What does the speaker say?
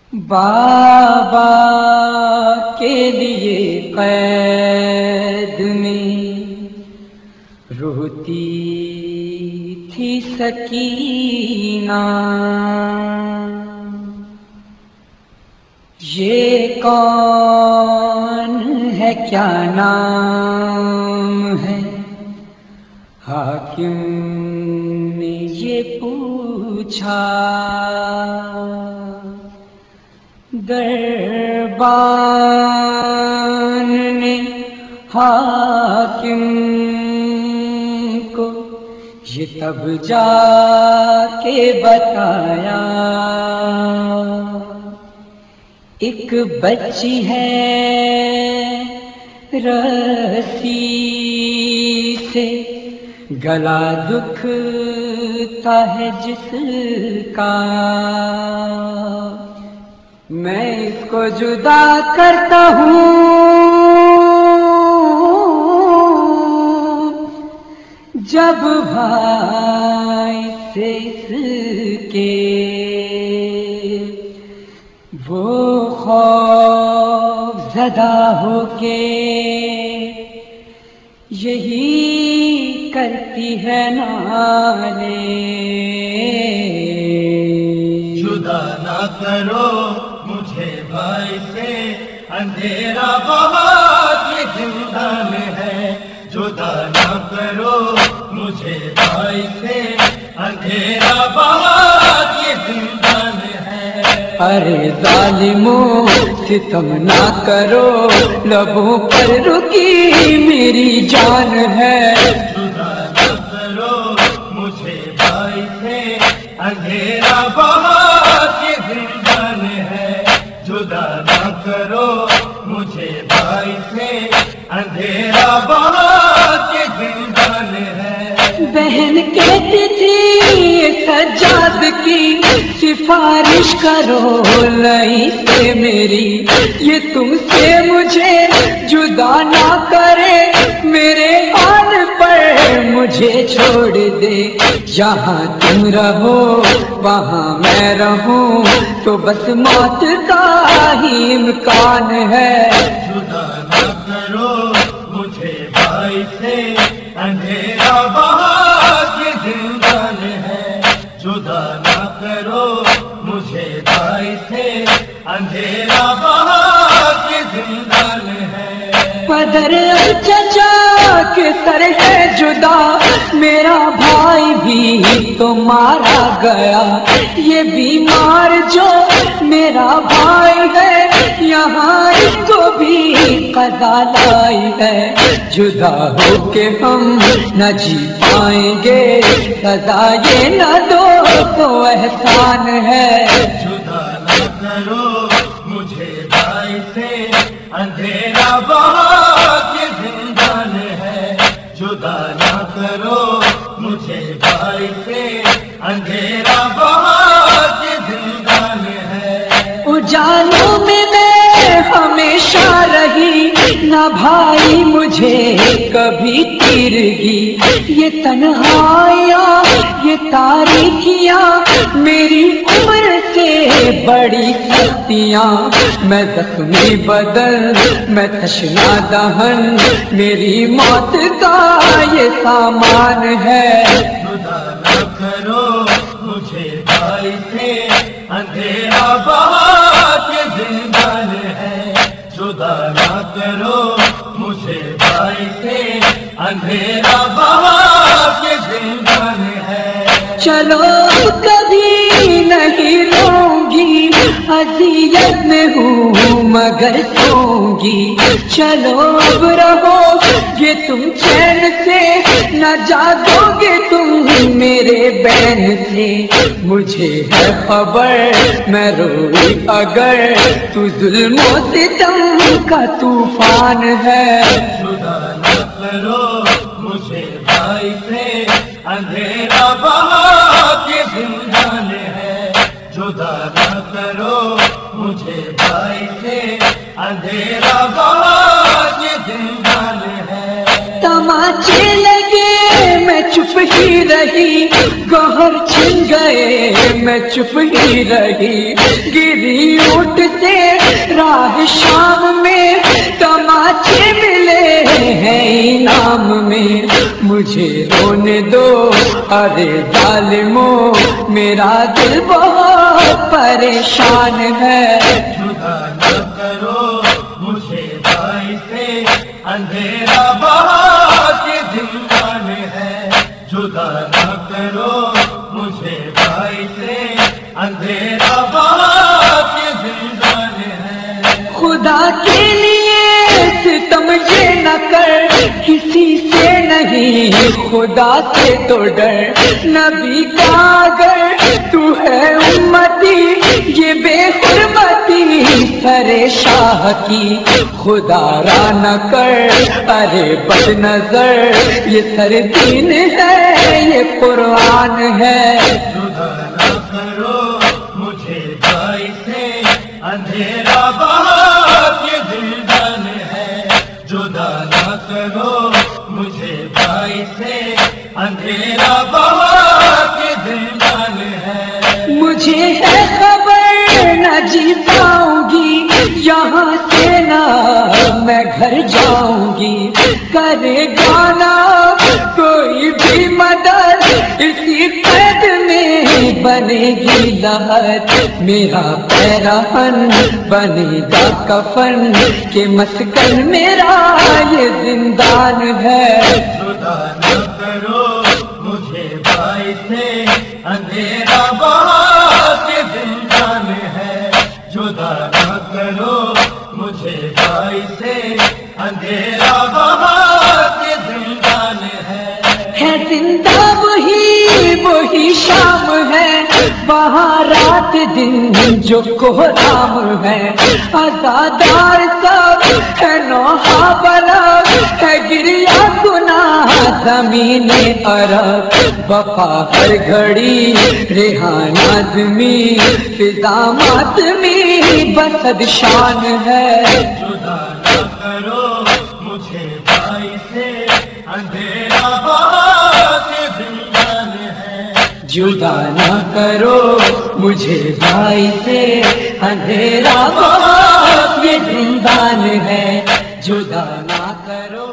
بابا کے لیے قید میں روتی تھی سکینہ، یہ کون ہے کیا نام ہے؟ حاکم نے یہ پوچھا، دربان نے حاکم کو یہ تب جا کے بتایا، ایک بچی ہے رسی سے گلا دکھتا ہے جس کا، میں اس کو جدا کرتا ہوں جب بھائی سے اس کے وہ خوف زدہ ہو کے یہی کرتی ہے نالے، جدا نہ کرو مجھے بھائی سے، اندھیرا بہت یہ زندان ہے، جدا نہ کرو مجھے بھائی سے، اندھیرا بہت یہ زندان ہے۔ ارے ظالموں ستم نہ کرو، لبوں پر رکی میری جان ہے، جدا نہ کرو مجھے بھائی سے، اندھیرا بہت یہ زندان ہے، جدا نہ کرو مجھے بھائی سے، اندھیرا بہت یہ زندان ہے۔ بہن کہتی تھی سجاد کی سفارش کرو لئی سے میری، یہ تم سے مجھے جدا نہ کرے، میرے حال پر مجھے چھوڑ دے، جہاں تم رہو وہاں میں رہوں تو بس موت کا ہی امکان ہے، جدا نہ کرو مجھے بھائی سے، اندھیرا بہت یہ زندان ہے، جدا نہ کرو مجھے بھائی سے، اندھیرا بہت یہ زندان ہے۔ پدر چچا کے سر ہے جدا، میرا بھائی بھی تو مارا گیا، یہ بیمار جو میرا بھائی ہے یہاں اس کو بھی قضا لائی ہے، جدا ہو کے ہم نہ جی پائیں گے، سزا یہ نہ دو تو احسان ہے، جدا نہ کرو مجھے بھائی سے، اندھیرا بہت یہ زندان ہے، جدا نہ کرو مجھے بھائی سے، اندھیرا بہت یہ زندان ہے۔ اجالوں میں ہمیشہ رہی نہ بھائی مجھے کبھی تیرگی، یہ تنہائیاں یہ تاریکیاں میری عمر سے بڑی سختیاں، میں زخمی بدن میں تشنا دہن، میری موت کا یہ سامان ہے، جدا نہ کرو مجھے بھائی سے، اندھیرا بہت یہ زندان ہے، جدا نہ کرو مجھے بھائی سے، اندھیرا بہت یہ زندان ہے۔ چلو کبھی نہیں لوں گی، اذیت میں ہوں مگر سوں گی، چلو اب رہو گے تم چین سے، نہ جاگو گے تم میرے بین سے، مجھے ہے خبر میں روئی اگر تو ظلم و ستم کا طوفان ہے، جدا نہ کرو مجھے بھائی سے، اندھیرا بہت یہ زندان ہے، جدا نہ کرو مجھے بھائی سے، اندھیرا بہت یہ زندان ہے۔ تماچے لگے میں چپ ہی رہی، گوہر چھن گئے میں چپ ہی رہی، گری اونٹ سے راہ شام میں، تماچے ملے ہیں انعام میں، مجھے رونے دو ارے ظالموں، میرا دل بہت پریشان ہے۔ جدا نہ کرو مجھے بھائی سے، اندھیرا بہت زندان ہے، جدا نہ کرو مجھے بھائی سے، اندھیرا بہت زندان ہے۔ خدا کے لیے ستم یہ نہ کر، کسی سے نہیں خدا سے تو ڈر، نبی کا اگر تو ہے امتی، یہ بے حرمتی سرے شاہ کی خدا را نہ کر، ارے بد نظر یہ سر دین ہے، یہ قرآن ہے۔ جدا نہ کرو مجھے بھائی سے، اندھیرا بہت زندان ہے، جدا نہ کرو مجھے بھائی سے، اندھیرا بہت زندان ہے۔ مجھے ہے خبر نہ جی پاؤں گی یہاں سے، نہ میں گھر جاؤں گی، کرے گانا کوئی بھی مدد، اسی قید میں بنے گی لہر، میرا پیرہن بنے گا کفن، کہ مسکن میرا یہ زندان ہے۔ جدا نہ کرو مجھے بھائی سے، اندھیرا بہت زندان ہے، جدا نہ کرو مجھے بھائی سے، اندھیرا بہت زندان ہے۔ زندہ وہی شام ہے، وہاں رات دن جو کوہرام ہے، آزادار سب ہے نوحہ بلب، ہے گریا گناہ زمین عرب، وفا ہر گھڑی ریحان آدمی، فضا ماتمی بسد شان ہے۔ جدا نہ کرو مجھے بھائی سے، اندھیرا بہت زندان ہے، جدا نہ کرو مجھے بھائی سے، اندھیرا بہت یہ زندان ہے، جدا نہ کرو۔